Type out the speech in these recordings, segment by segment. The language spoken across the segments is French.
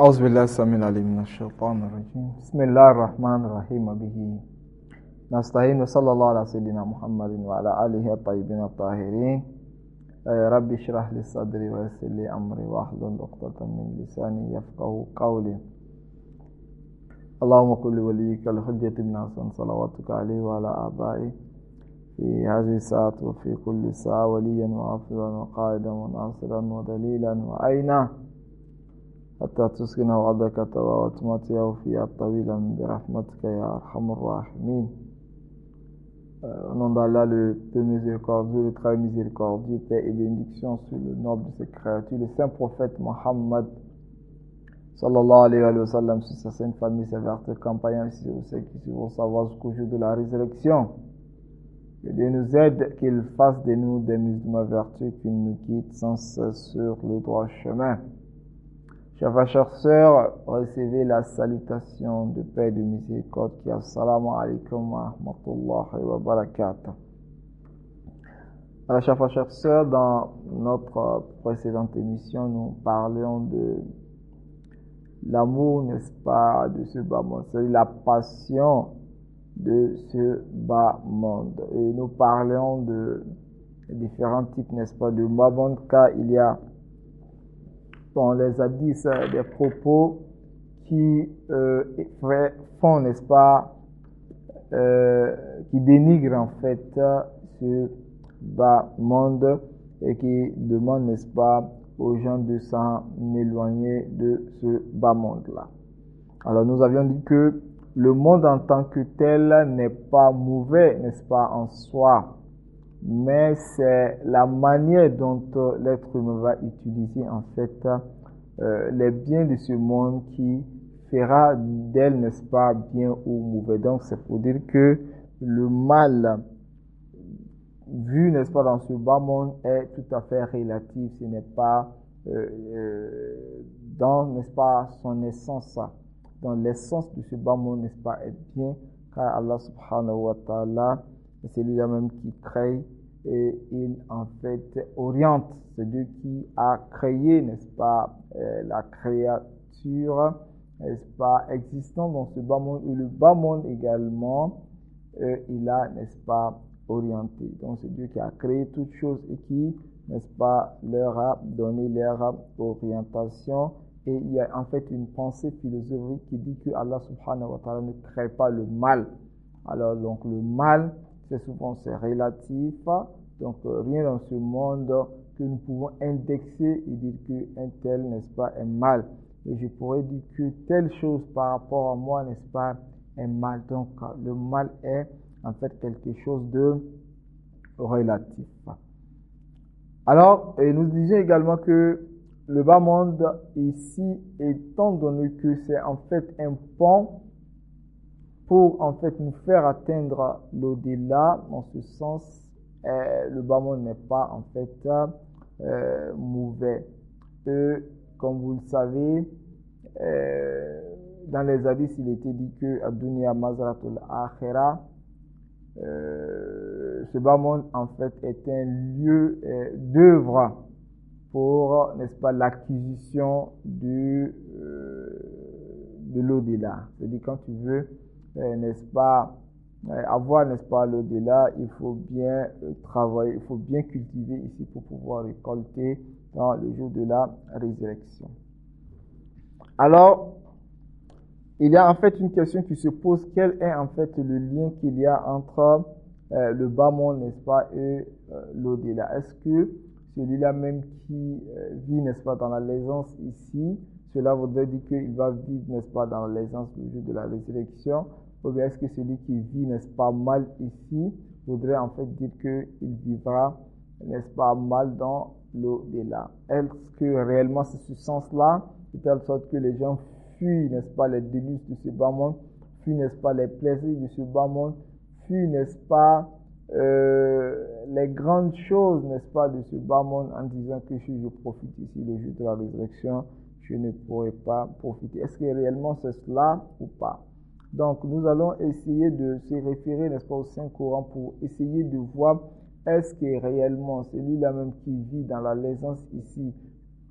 أعوذ بالله السميع العليم من الشيطان الرجيم بسم الله الرحمن الرحيم به نستعين وصلى الله على سيدنا محمد وعلى آله الطيبين الطاهرين رب اشرح لي صدري ويسر لي أمري واحلل عقدة من لساني يفقهوا قولي اللهم كل وليك الحجة بن حسن صلواتك عليه وعلى آبائه في هذه الساعة وفي كل ساعة وليا وحافظا وقائدا وناصرا ودليلا وعينا حتى تسكنه أرضك وتمتعه فيها طويلا برحمتك يا أرحم الراحمين. Au nom d'Allah, le peu miséricordieux, le très miséricordieux, paix et bénédiction sur le noble de ses créatures, le saint prophète Mohammed, sallallahu alayhi wa sallam, sur sa sainte famille, ses vertus, compagnons, ainsi que ceux qui vont savoir jusqu'au jour de la résurrection. Que Dieu nous aide, qu'il fasse de nous des musulmans vertus, qu'il nous quitte sans cesse sur le droit chemin. Chers sœurs, recevez la salutation de paix et de miséricorde qui est assalamu alaikum wa rahmatullahi wa barakatuh. Alors, chers sœurs, dans notre précédente émission, nous parlions de l'amour, n'est-ce pas, de ce bas monde, c'est la passion de ce bas monde. Et nous parlions de différents types, n'est-ce pas, de bas monde, car il y a dans les hadiths des propos qui font, n'est-ce pas, qui dénigrent en fait ce bas monde et qui demandent, n'est-ce pas, aux gens de s'en éloigner de ce bas monde-là. Alors nous avions dit que le monde en tant que tel n'est pas mauvais, n'est-ce pas, en soi, mais c'est la manière dont l'être humain va utiliser en fait les biens de ce monde qui fera d'elle, n'est-ce pas, bien ou mauvais. Donc c'est pour dire que le mal vu, n'est-ce pas, dans ce bas monde est tout à fait relatif. Ce n'est pas dans, n'est-ce pas, son essence, dans l'essence de ce bas monde, n'est-ce pas, est bien, car Allah subhanahu wa ta'ala, c'est lui même qui crée et il en fait oriente. C'est Dieu qui a créé, n'est-ce pas, la créature, n'est-ce pas, existant dans ce bas monde, et le bas monde également, il a, n'est-ce pas, orienté. Donc c'est Dieu qui a créé toutes choses et qui, n'est-ce pas, leur a donné leur orientation. Et il y a en fait une pensée philosophique qui dit que Allah subhanahu wa ta'ala ne crée pas le mal. Alors donc le mal, c'est relatif, donc rien dans ce monde que nous pouvons indexer et dire qu'un tel, n'est-ce pas, est mal. Et je pourrais dire que telle chose par rapport à moi, n'est-ce pas, est mal. Donc le mal est en fait quelque chose de relatif. Alors, nous disions également que le bas monde ici, étant donné que c'est en fait un pont pour en fait nous faire atteindre l'au-delà, en ce sens, le bas monde n'est pas en fait mauvais. Comme vous le savez, dans les hadiths, il était dit que Ad-Dunya Mazratul Akhira, ce bas monde en fait est un lieu d'œuvre pour, n'est-ce pas, l'acquisition de l'au-delà. C'est-à-dire quand tu veux, n'est-ce pas, avoir, n'est-ce pas, l'au-delà, il faut bien travailler, il faut bien cultiver ici pour pouvoir récolter dans le jour de la résurrection. Alors, il y a en fait une question qui se pose, quel est en fait le lien qu'il y a entre le bas monde, n'est-ce pas, et l'au-delà. Est-ce que celui-là même qui vit, n'est-ce pas, dans la l'aisance ici, cela voudrait dire qu'il va vivre, n'est-ce pas, dans la l'aisance le jour de la résurrection, ou bien est-ce que celui qui vit, n'est-ce pas, mal ici, voudrait en fait dire qu'il vivra, n'est-ce pas, mal dans l'au-delà. Est-ce que réellement c'est ce sens-là, de telle sorte que les gens fuient, n'est-ce pas, les délices de ce bas monde, fuient, n'est-ce pas, les plaisirs de ce bas monde, fuient, n'est-ce pas, les grandes choses, n'est-ce pas, de ce bas monde en disant que si je profite ici le jour de la résurrection, je ne pourrai pas profiter. Est-ce que réellement c'est cela ou pas? Donc nous allons essayer de se référer, n'est-ce pas, au Saint-Coran pour essayer de voir est-ce que réellement celui-là même qui vit dans la l'aisance ici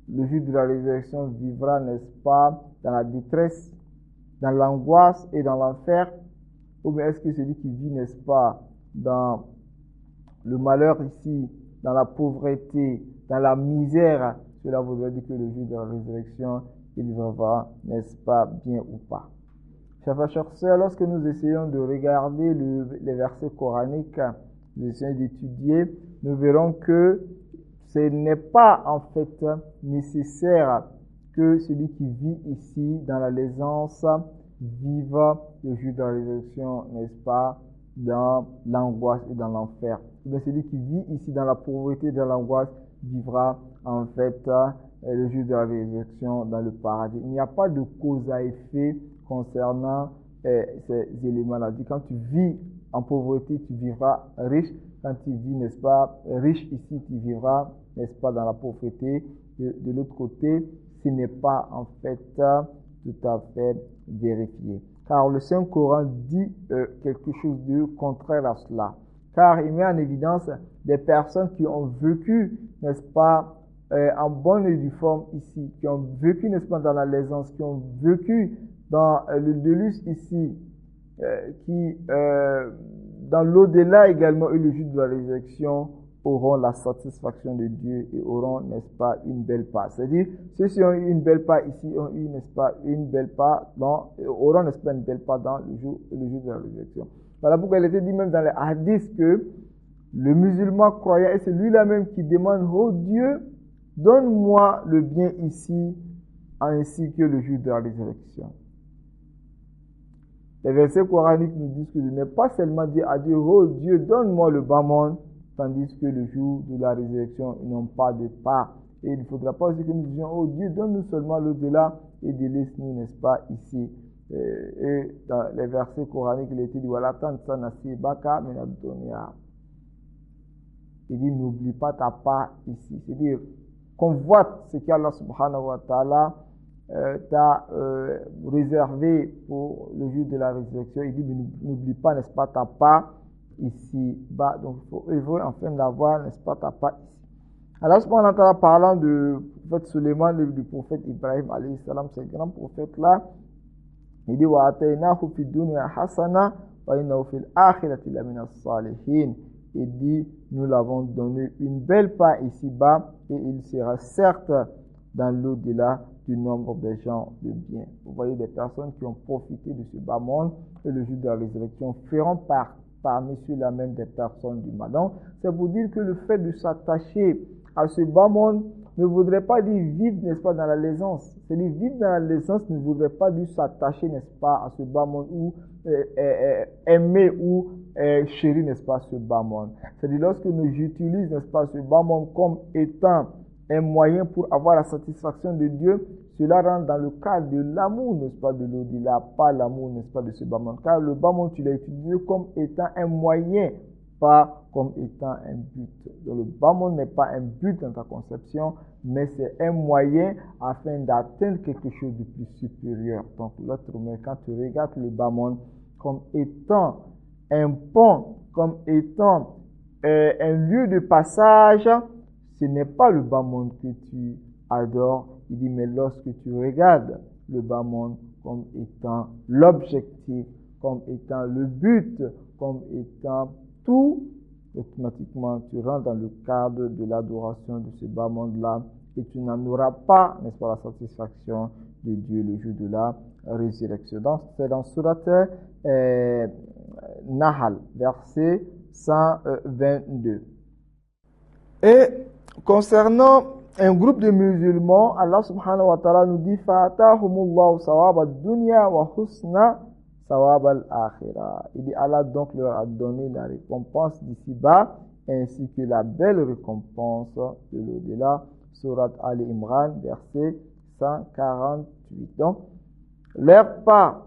le jour de la résurrection vivra, n'est-ce pas, dans la détresse, dans l'angoisse et dans l'enfer? Ou bien est-ce que celui qui vit, n'est-ce pas, dans le malheur ici, dans la pauvreté, dans la misère, cela voudrait dire que le jour de la résurrection, il vivra, n'est-ce pas, bien ou pas? Chers frères, chers sœurs, lorsque nous essayons de regarder les versets coraniques, nous essayons d'étudier, nous verrons que ce n'est pas en fait nécessaire que celui qui vit ici dans la l'aisance vive le jour de la résurrection, n'est-ce pas, dans l'angoisse et dans l'enfer. Mais celui qui vit ici dans la pauvreté et dans l'angoisse vivra en fait le jour de la résurrection dans le paradis. Il n'y a pas de cause à effet concernant ces éléments-là. Quand tu vis en pauvreté, tu vivras riche. Quand tu vis, n'est-ce pas, riche ici, tu vivras, n'est-ce pas, dans la pauvreté. De l'autre côté, ce n'est pas en fait tout à fait vérifié. Car le Saint-Coran dit quelque chose de contraire à cela. Car il met en évidence des personnes qui ont vécu, n'est-ce pas, en bonne et due forme ici, qui ont vécu, n'est-ce pas, dans la l'aisance, qui ont vécu dans le déluge ici, qui, dans l'au-delà également, et le jour de la résurrection, auront la satisfaction de Dieu et auront, n'est-ce pas, une belle part. C'est-à-dire, ceux qui ont eu une belle part ici ont eu, n'est-ce pas, une belle part auront, n'est-ce pas, une belle part dans le jour de la résurrection. Voilà pourquoi il était dit même dans les hadiths que le musulman croyant est celui-là même qui demande: oh Dieu, donne-moi le bien ici ainsi que le jour de la résurrection. Les versets coraniques nous disent que de ne pas seulement dire à Dieu: oh Dieu, donne-moi le bas monde, tandis que le jour de la résurrection, ils n'ont pas de part. Et il ne faudra pas aussi que nous disions: oh Dieu, donne-nous seulement l'au-delà et délaisse-nous, n'est-ce pas, ici. Et dans les versets coraniques, il était dit: voilà, tant ça nasibaka minadunia. Il dit: n'oublie pas ta part ici. C'est-à-dire, convoite ce qu'Allah subhanahu wa ta'ala t'a réservé pour le jour de la résurrection. Il dit: n'oublie pas, n'est-ce pas, ta part ici-bas. Donc, il faut enfin d'avoir, n'est-ce pas, ta part ici. Alors, subhanahu wa ta'ala, parlant du prophète Suleiman, du prophète Ibrahim, alayhi salam, ce grand prophète-là, il dit: wa ataynahu fid dunya hasana wa innahu fil akhirati lamina salihin. Il dit: nous l'avons donné une belle part ici-bas et il sera certes dans l'au-delà du nombre des gens de bien. Vous voyez, des personnes qui ont profité de ce bas monde et le jour de la résurrection feront parmi ceux-là même des personnes du mal. Donc, c'est pour dire que le fait de s'attacher à ce bas monde ne voudrait pas dire vivre, n'est-ce pas, dans la l'aisance. C'est-à-dire, vivre dans la l'aisance ne voudrait pas dire s'attacher, n'est-ce pas, à ce bas monde ou aimer ou chérir, n'est-ce pas, ce bas monde. C'est-à-dire, lorsque nous utilisons, n'est-ce pas, ce bas monde comme étant un moyen pour avoir la satisfaction de Dieu, cela rentre dans le cadre de l'amour, n'est-ce pas, de l'au-delà, pas l'amour, n'est-ce pas, de ce bas monde. Car le bas monde, tu l'as utilisé comme étant un moyen, pas comme étant un but. Donc, le bas monde n'est pas un but dans ta conception, mais c'est un moyen afin d'atteindre quelque chose de plus supérieur. Donc, l'autre, quand tu regardes le bas monde comme étant un pont, comme étant un lieu de passage, ce n'est pas le bas monde que tu adores. Il dit: mais lorsque tu regardes le bas monde comme étant l'objectif, comme étant le but, comme étant tout, automatiquement tu rentres dans le cadre de l'adoration de ce bas monde-là et tu n'en auras pas, n'est-ce pas, la satisfaction de Dieu le jour de la résurrection. Donc, c'est dans Surat Nahl, verset 122. Et concernant un groupe de musulmans, Allah subhanahu wa ta'ala nous dit: fa'atahumullahu sawab ad-dunya wa husna sawab al-akhirah. Il dit: Allah donc leur a donné la récompense d'ici-bas ainsi que la belle récompense de l'au-delà. Surat Ali Imran, verset 148. Donc, leur part,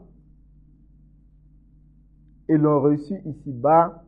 ils l'ont reçu ici-bas,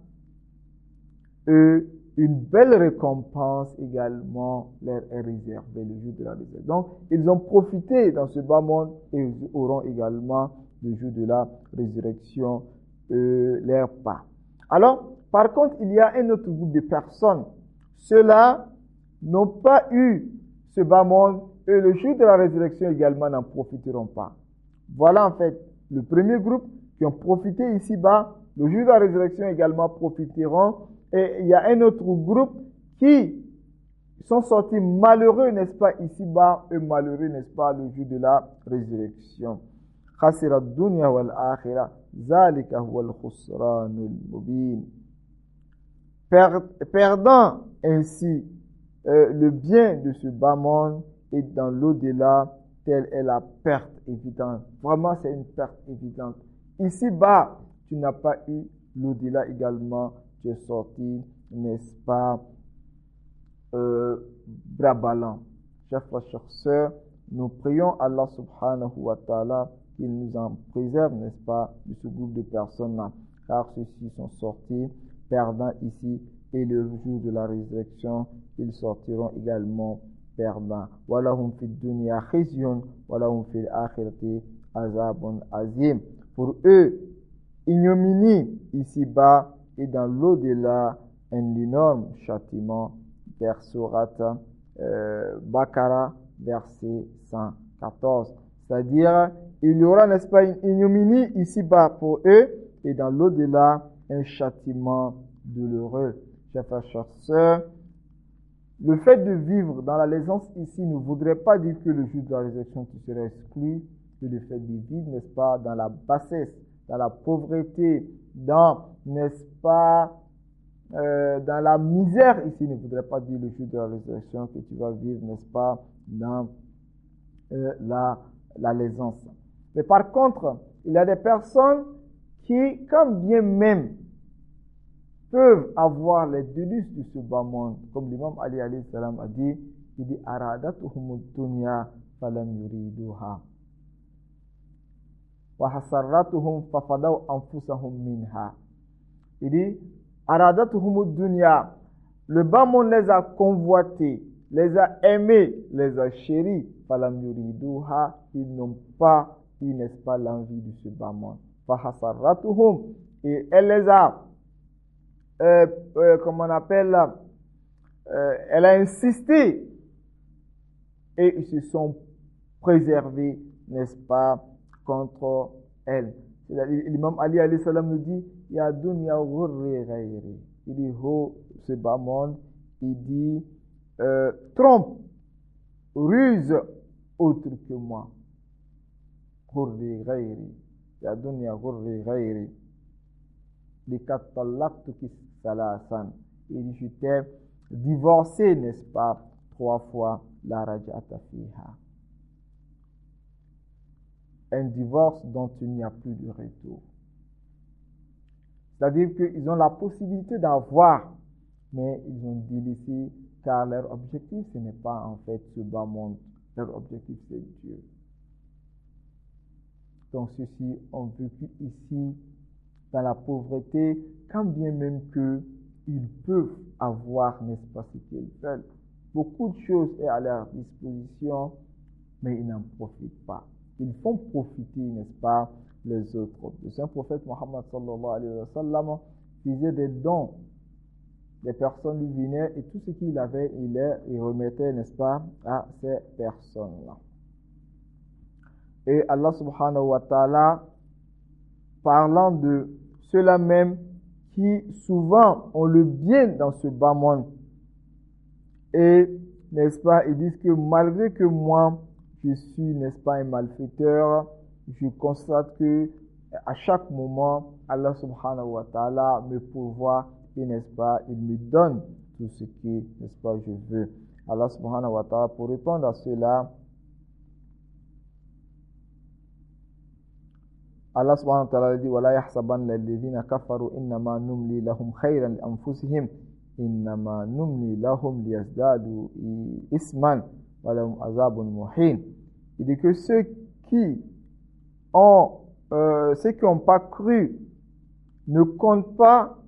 une belle récompense également leur est réservée le jour de la résurrection. Donc, ils ont profité dans ce bas monde et ils auront également le jour de la résurrection leur part. Alors, par contre, il y a un autre groupe de personnes. Ceux-là n'ont pas eu ce bas monde eux, le jour de la résurrection également, n'en profiteront pas. Voilà en fait le premier groupe qui ont profité ici-bas. Le jour de la résurrection également profiteront. Et il y a un autre groupe qui sont sortis malheureux, n'est-ce pas, ici-bas, et malheureux, n'est-ce pas, le jour de la résurrection. خسر الدنيا والآخرة ذلك هو الخسران المبين. Perdant ainsi le bien de ce bas monde et dans l'au-delà, telle est la perte évidente. Vraiment, c'est une perte évidente. Ici-bas, tu n'as pas eu l'au-delà également. Tu es sorti, n'est-ce pas, bras ballants. Chers frères, chères sœurs, nous prions Allah subhanahu wa ta'ala qu'il nous en préserve, n'est-ce pas, de ce groupe de personnes-là. Car ceux-ci sont sortis perdants ici et le jour de la résurrection, ils sortiront également perdants. Walahum fid dunya khizyun walahum fil akhirati azabun azim. Pour eux, ignominie ici-bas et dans l'au-delà, un énorme châtiment. Vers Sourate Baqara, verset 114. C'est-à-dire, il y aura, n'est-ce pas, une ignominie ici-bas pour eux et dans l'au-delà, un châtiment douloureux. Chers frères, chères sœurs, le fait de vivre dans la l'aisance ici ne voudrait pas dire que le jour de la résurrection tu serais exclu, que le fait de vivre, n'est-ce pas, dans la bassesse, dans la pauvreté, dans, n'est-ce pas, dans la misère ici ne voudrait pas dire le jour de la résurrection que tu vas vivre, n'est-ce pas, dans la l'aisance. Mais par contre, il y a des personnes qui, quand bien même, peuvent avoir les délices de ce bas monde. Comme l'imam Ali alayhi salam a dit, il dit aradatuhum dunya falam yuriduha wa hasarratuhum fafadaw anfusahum minha. Il dit aradatuhum dunya, le bas monde les a convoités, les a aimés, les a chéris. Falam yuriduha, ils n'ont pas eu, n'est-ce pas, l'envie de ce bas monde. Fahasarratuhum, et elle les a comme on appelle, elle a insisté et ils se sont préservés, n'est-ce pas, contre elle. L'imam Ali alayhi salam nous dit, ya dunya ghurri ghayri. Il dit, oh, ce bas monde, il dit, trompe, ruse autre que moi. Ghurri ghayri. Ya dunya ghurri ghayri. Les quatre talaqtuki salasan. Il dit, je t'ai divorcé, n'est-ce pas, 3 fois, la raj'ata fiha. Un divorce dont il n'y a plus de retour. C'est-à-dire qu'ils ont la possibilité d'avoir, mais ils ont délaissé, car leur objectif, ce n'est pas en fait ce bas monde. Leur objectif, c'est Dieu. Donc ceux-ci ont vécu ici dans la pauvreté, quand bien même qu'ils peuvent avoir, n'est-ce pas, ce qu'ils veulent. Beaucoup de choses sont à leur disposition, mais ils n'en profitent pas. Ils font profiter, n'est-ce pas, les autres. Le Saint prophète Mohammed sallallahu alayhi wa sallam faisait des dons. Les personnes lui venaient et tout ce qu'il avait, il les remettait, n'est-ce pas, à ces personnes-là. Et Allah subhanahu wa ta'ala, parlant de ceux-là même qui souvent ont le bien dans ce bas monde. Et, n'est-ce pas, ils disent que malgré que moi, je suis, n'est-ce pas, un malfaiteur, je constate que à chaque moment, Allah subhanahu wa ta'ala me pourvoit et, n'est-ce pas, il me donne tout ce que, n'est-ce pas, je veux. Allah subhanahu wa ta'ala, pour répondre à cela, Allah subhanahu wa ta'ala dit وَلَا يَحْسَبَنَّ الَّذِينَ كَفَرُوا إِنَّمَا نُمْلِي لَهُمْ خَيْرًا لِأَنفُسِهِمْ إِنَّمَا نُمْلِي لَهُمْ لِيَزْدَادُوا إِثْمًا وَلَهُمْ عَذَابٌ مُهِينٌ. Il dit que ceux qui n'ont pas cru ne comptent pas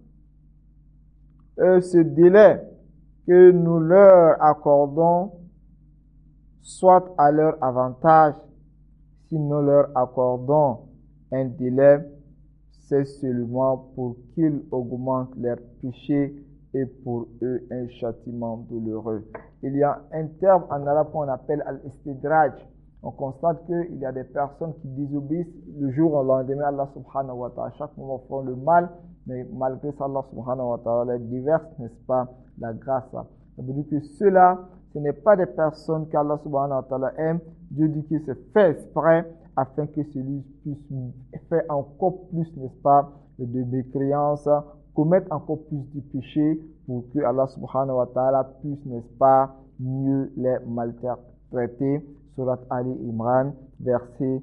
ce délai que nous leur accordons soit à leur avantage, si nous leur accordons un délai, c'est seulement pour qu'ils augmentent leurs péchés et pour eux un châtiment douloureux. Il y a un terme en arabe qu'on appelle al-istidraj. On constate qu'il y a des personnes qui désobéissent le jour au lendemain à Allah subhanahu wa ta'ala. Chaque moment font le mal, mais malgré ça, Allah subhanahu wa ta'ala les déverse, n'est-ce pas, la grâce. Ça veut dire que ceux-là, ce n'est pas des personnes qu'Allah subhanahu wa ta'ala aime. Dieu dit qu'il se fait exprès afin que celui puisse faire encore plus, n'est-ce pas, de mécréance, commettre encore plus de péchés pour que Allah subhanahu wa ta'ala puisse, n'est-ce pas, mieux les maltraiter. Surat Ali Imran, verset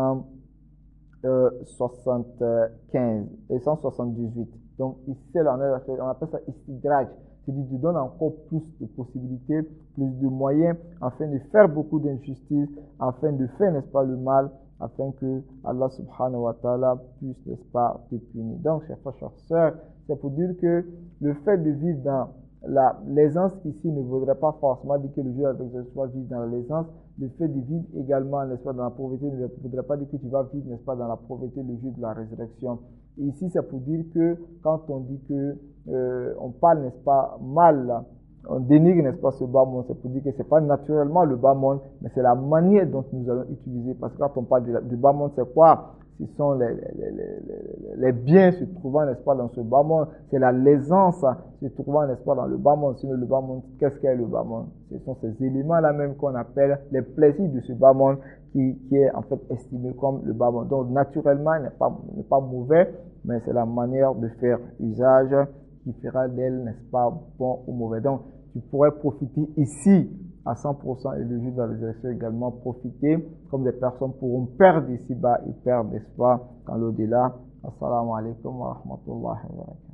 175 et 178. Donc ici, on appelle ça istidraj. C'est-à-dire tu donnes encore plus de possibilités, plus de moyens, afin de faire beaucoup d'injustices, afin de faire, n'est-ce pas, le mal, afin que Allah subhanahu wa ta'ala puisse, n'est-ce pas, te punir. Donc, chers frères, chères sœurs, c'est pour dire que le fait de vivre dans l'aisance ici ne voudrait pas forcément dire que le jour de la résurrection va vivre dans l'aisance. Le fait de vivre également, n'est-ce pas, dans la pauvreté ne voudrait pas dire que tu vas vivre, n'est-ce pas, dans la pauvreté le jour de la résurrection. Et ici, c'est pour dire que quand on dit que on parle, n'est-ce pas, mal, on dénigre, n'est-ce pas, ce bas monde, c'est pour dire que c'est pas naturellement le bas monde, mais c'est la manière dont nous allons utiliser. Parce que quand on parle du bas monde, c'est quoi? Ce sont les biens se trouvant, n'est-ce pas, dans ce bas monde. C'est la l'aisance se trouvant, n'est-ce pas, dans le bas monde. Sinon, le bas monde, qu'est-ce qu'est le bas monde? Ce sont ces éléments-là même qu'on appelle les plaisirs de ce bas monde qui est en fait estimé comme le bas monde. Donc, naturellement, il n'est pas mauvais, mais c'est la manière de faire usage qui fera d'elle, n'est-ce pas, bon ou mauvais. Donc, tu pourrais profiter ici à 100% et le jour de la résurrection également profiter, comme des personnes pourront perdre ici-bas et perdre, n'est-ce pas, dans l'au-delà. Assalamu alaikum wa rahmatullahi wa barakatuh.